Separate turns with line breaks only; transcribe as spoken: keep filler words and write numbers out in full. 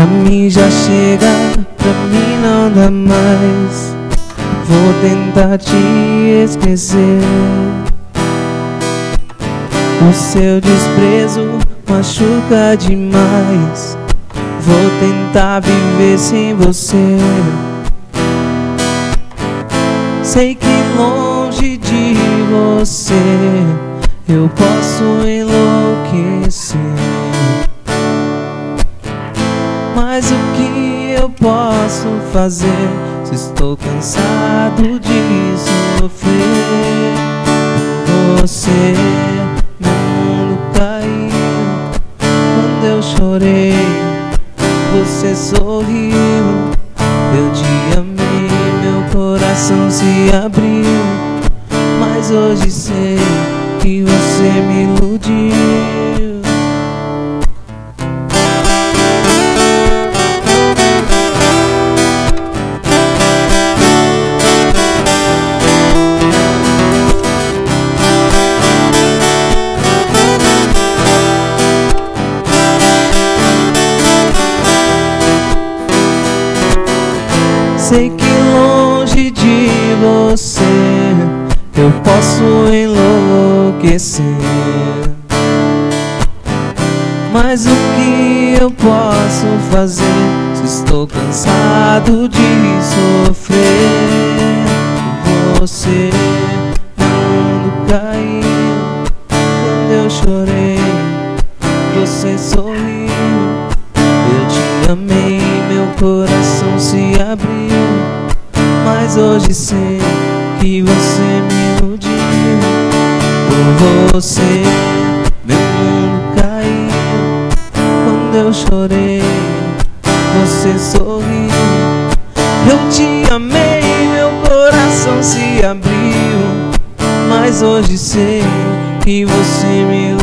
Pra mim já chega, pra mim não dá mais. Vou tentar te esquecer. O seu desprezo machuca demais. Vou tentar viver sem você. Sei que longe de você eu posso enlouquecer, mas o que eu posso fazer se estou cansado de sofrer? Você, meu mundo caiu quando eu chorei, você sorriu. Eu te amei, meu coração se abriu, mas hoje sei que você me iludiu. Sei que longe de você eu posso enlouquecer, mas o que eu posso fazer se estou cansado de sofrer? Você, meu mundo caiu quando eu chorei, você sorriu. Eu te amei, meu coração se abriu, mas hoje sei que você me iludiu. Por você, meu mundo caiu quando eu chorei, você sorriu. Eu te amei, meu coração se abriu, mas hoje sei que você me iludiu.